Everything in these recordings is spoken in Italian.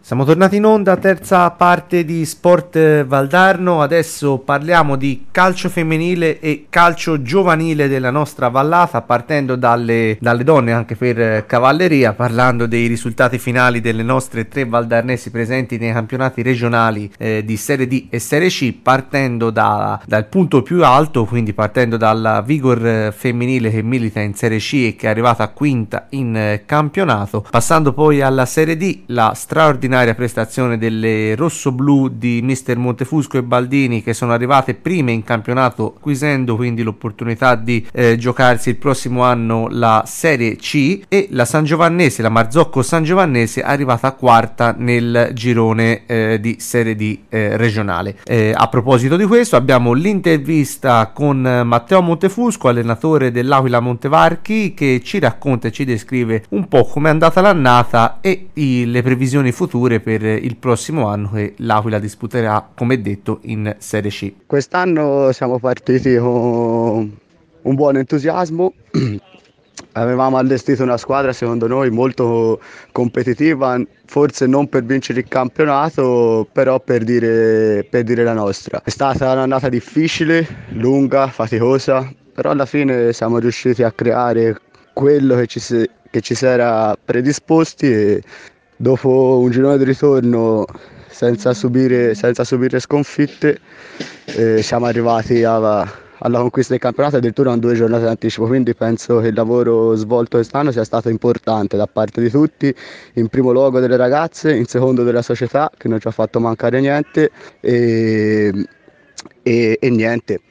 Siamo tornati in onda, terza parte di Sport Valdarno. Adesso parliamo di calcio femminile e calcio giovanile della nostra vallata, partendo dalle donne anche per cavalleria, parlando dei risultati finali delle nostre tre valdarnesi presenti nei campionati regionali di Serie D e Serie C, partendo dal punto più alto, quindi partendo dalla Vigor femminile che milita in Serie C e che è arrivata quinta in campionato, passando poi alla Serie D, la straordinaria prestazione delle rossoblu di mister Montefusco e Baldini, che sono arrivate prime in campionato, acquisendo quindi l'opportunità di giocarsi il prossimo anno la Serie C, e la Sangiovannese, la Marzocco Sangiovannese, è arrivata quarta nel girone di Serie D regionale. A proposito di questo, abbiamo l'intervista con Matteo Montefusco, allenatore dell'Aquila Montevarchi, che ci racconta e ci descrive un po' come è andata l'annata e le previsioni future per il prossimo anno, che l'Aquila disputerà, come detto, in Serie C. Quest'anno siamo partiti con un buon entusiasmo. Avevamo allestito una squadra secondo noi molto competitiva, forse non per vincere il campionato, però per dire la nostra. È stata un'annata difficile, lunga, faticosa, però alla fine siamo riusciti a creare quello che ci si era predisposti, e dopo un girone di ritorno senza subire sconfitte, siamo arrivati alla conquista del campionato, addirittura con 2 giornate di anticipo, quindi penso che il lavoro svolto quest'anno sia stato importante da parte di tutti, in primo luogo delle ragazze, in secondo della società, che non ci ha fatto mancare niente, e niente.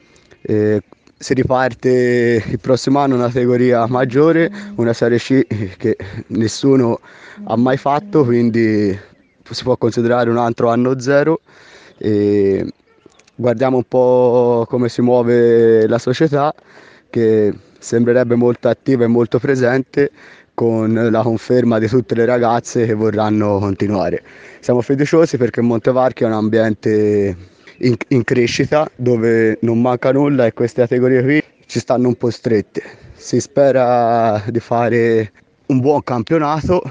Si riparte il prossimo anno una categoria maggiore, una Serie C che nessuno ha mai fatto, quindi si può considerare un altro anno zero, e guardiamo un po' come si muove la società, che sembrerebbe molto attiva e molto presente, con la conferma di tutte le ragazze che vorranno continuare. Siamo fiduciosi perché Montevarchi è un ambiente in crescita, dove non manca nulla, e queste categorie qui ci stanno un po' strette. Si spera di fare un buon campionato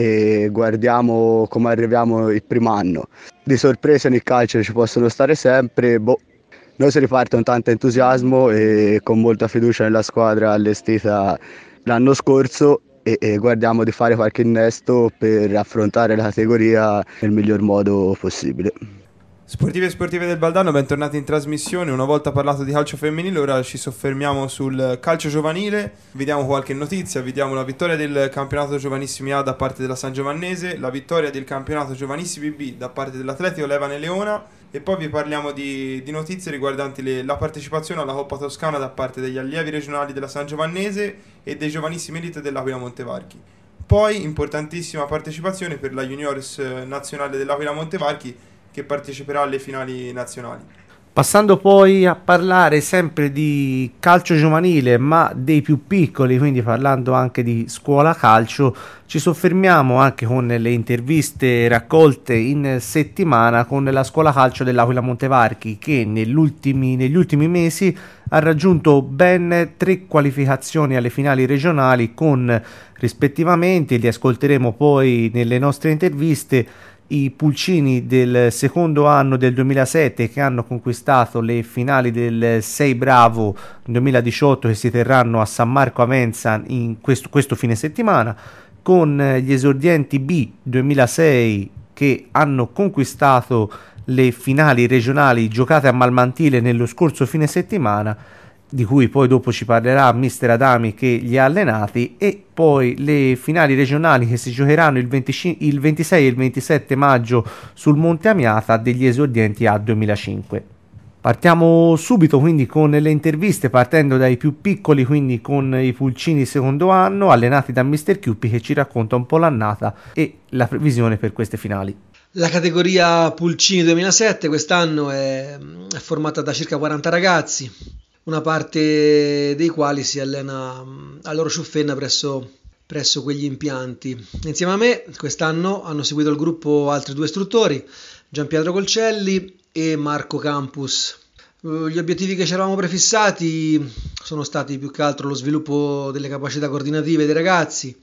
e guardiamo come arriviamo il primo anno. Di sorprese nel calcio ci possono stare sempre. Noi si riparte con tanto entusiasmo e con molta fiducia nella squadra allestita l'anno scorso, e guardiamo di fare qualche innesto per affrontare la categoria nel miglior modo possibile. Sportive e sportive del Valdarno, bentornati in trasmissione. Una volta parlato di calcio femminile, ora ci soffermiamo sul calcio giovanile. Vediamo qualche notizia, vediamo la vittoria del campionato giovanissimi A da parte della Sangiovannese, la vittoria del campionato giovanissimi B da parte dell'Atletico Levane Leona, e poi vi parliamo di notizie riguardanti la partecipazione alla Coppa Toscana da parte degli allievi regionali della Sangiovannese e dei giovanissimi elite dell'Aquila Montevarchi. Poi importantissima partecipazione per la juniores nazionale dell'Aquila Montevarchi, che parteciperà alle finali nazionali. Passando poi a parlare sempre di calcio giovanile, ma dei più piccoli, quindi parlando anche di scuola calcio, ci soffermiamo anche con le interviste raccolte in settimana con la scuola calcio dell'Aquila Montevarchi, che negli ultimi mesi ha raggiunto ben 3 qualificazioni alle finali regionali, con rispettivamente, li ascolteremo poi nelle nostre interviste, i pulcini del secondo anno del 2007, che hanno conquistato le finali del 6 Bravo 2018, che si terranno a San Marco Avenza in questo fine settimana, con gli esordienti B 2006, che hanno conquistato le finali regionali giocate a Malmantile nello scorso fine settimana, di cui poi dopo ci parlerà mister Adami, che li ha allenati, e poi le finali regionali che si giocheranno il 26 e il 27 maggio sul Monte Amiata degli esordienti A 2005. Partiamo subito quindi con le interviste, partendo dai più piccoli, quindi con i pulcini secondo anno allenati da mister Chiuppi, che ci racconta un po' l'annata e la previsione per queste finali. La categoria Pulcini 2007 quest'anno è formata da circa 40 ragazzi, una parte dei quali si allena a Loro Ciuffenna presso quegli impianti. Insieme a me quest'anno hanno seguito il gruppo altri 2 istruttori, Gianpietro Colcelli e Marco Campus. Gli obiettivi che ci eravamo prefissati sono stati più che altro lo sviluppo delle capacità coordinative dei ragazzi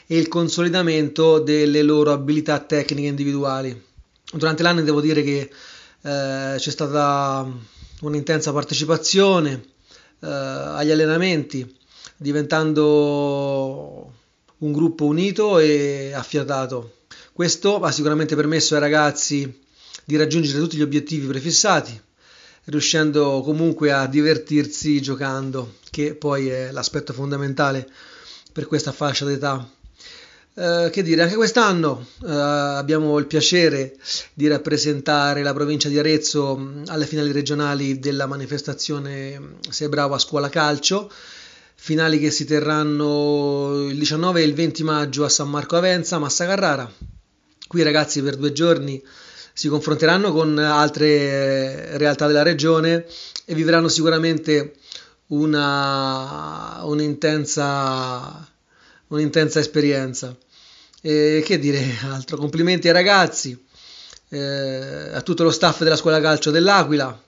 e il consolidamento delle loro abilità tecniche individuali. Durante l'anno devo dire che c'è stata un'intensa partecipazione agli allenamenti, diventando un gruppo unito e affiatato. Questo ha sicuramente permesso ai ragazzi di raggiungere tutti gli obiettivi prefissati, riuscendo comunque a divertirsi giocando, che poi è l'aspetto fondamentale per questa fascia d'età. Che dire, anche quest'anno abbiamo il piacere di rappresentare la provincia di Arezzo alle finali regionali della manifestazione Sei Bravo a Scuola Calcio, finali che si terranno il 19 e il 20 maggio a San Marco Avenza, Massa Carrara. Qui i ragazzi per 2 giorni si confronteranno con altre realtà della regione e vivranno sicuramente un'intensa esperienza. Che dire altro? Complimenti ai ragazzi, a tutto lo staff della scuola calcio dell'Aquila,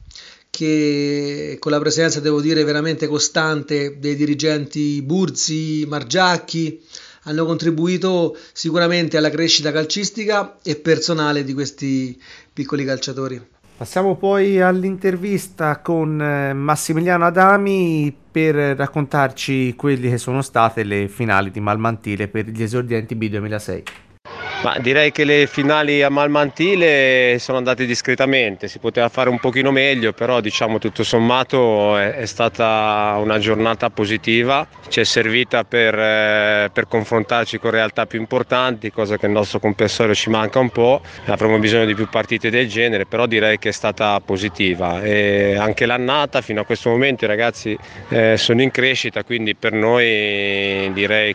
che con la presenza, devo dire, veramente costante dei dirigenti Burzi, Margiacchi, hanno contribuito sicuramente alla crescita calcistica e personale di questi piccoli calciatori. Passiamo poi all'intervista con Massimiliano Adami per raccontarci quelle che sono state le finali di Malmantile per gli esordienti B2006. Ma direi che le finali a Malmantile sono andate discretamente, si poteva fare un pochino meglio, però diciamo tutto sommato è stata una giornata positiva, ci è servita per confrontarci con realtà più importanti, cosa che il nostro comprensorio ci manca un po', avremo bisogno di più partite del genere, però direi che è stata positiva e anche l'annata fino a questo momento i ragazzi sono in crescita, quindi per noi direi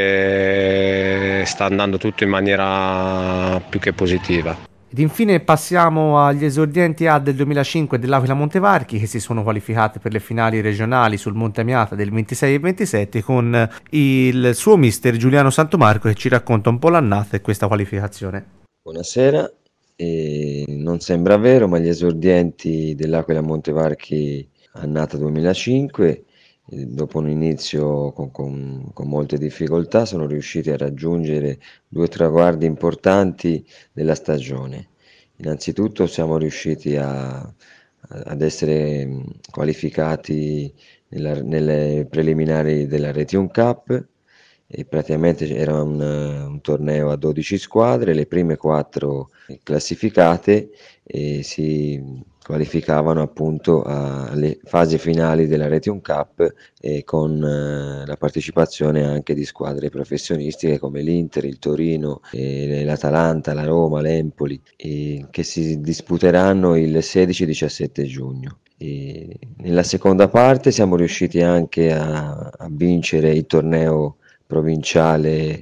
che sta andando tutto in maniera più che positiva. Ed infine passiamo agli esordienti A del 2005 dell'Aquila Montevarchi, che si sono qualificati per le finali regionali sul Monte Amiata del 26 e 27 con il suo mister Giuliano Santomarco, che ci racconta un po' l'annata e questa qualificazione. Buonasera, non sembra vero, ma gli esordienti dell'Aquila Montevarchi annata 2005, dopo un inizio con molte difficoltà, sono riusciti a raggiungere 2 traguardi importanti della stagione. Innanzitutto siamo riusciti ad essere qualificati nelle preliminari della Retium Cup, e praticamente era un torneo a 12 squadre, le prime 4 classificate e si qualificavano appunto alle fasi finali della Retium Cup, e con la partecipazione anche di squadre professionistiche come l'Inter, il Torino, l'Atalanta, la Roma, l'Empoli, che si disputeranno il 16-17 giugno. E nella seconda parte siamo riusciti anche a vincere il torneo provinciale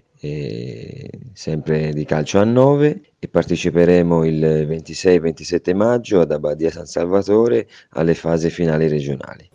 sempre di calcio a 9, e parteciperemo il 26-27 maggio ad Abbadia San Salvatore alle fasi finali regionali.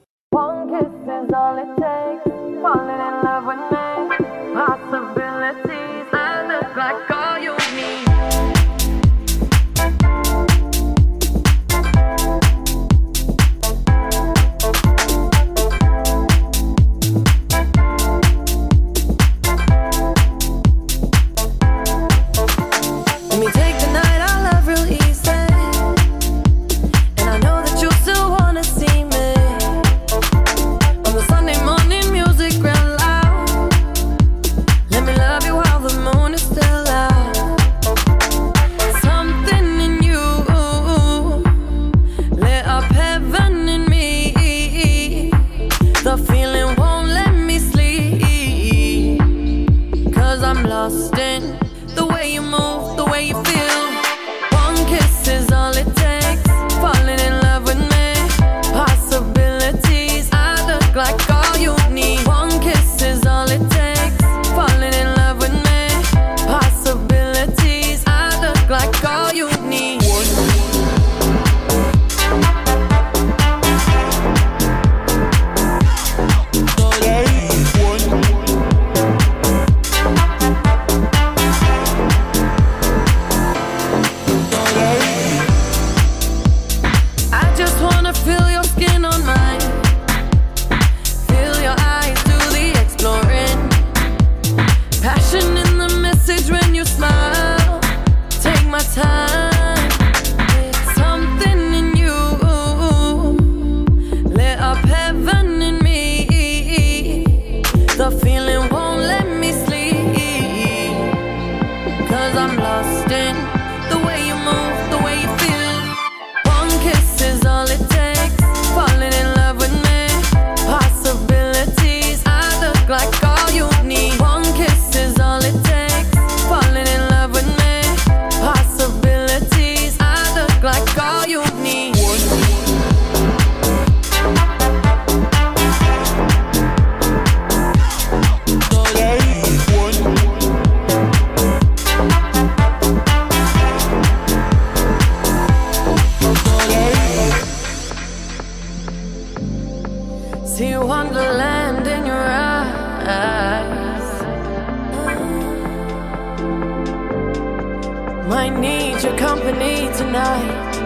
Passion in the company tonight.